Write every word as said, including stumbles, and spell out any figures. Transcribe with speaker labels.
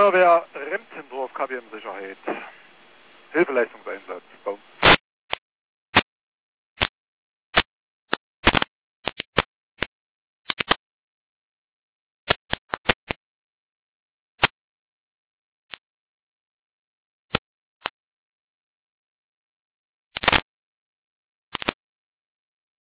Speaker 1: Feuerwehr Remzendorf, K B M Sicherheit. Hilfeleistungseinsatz. Baum.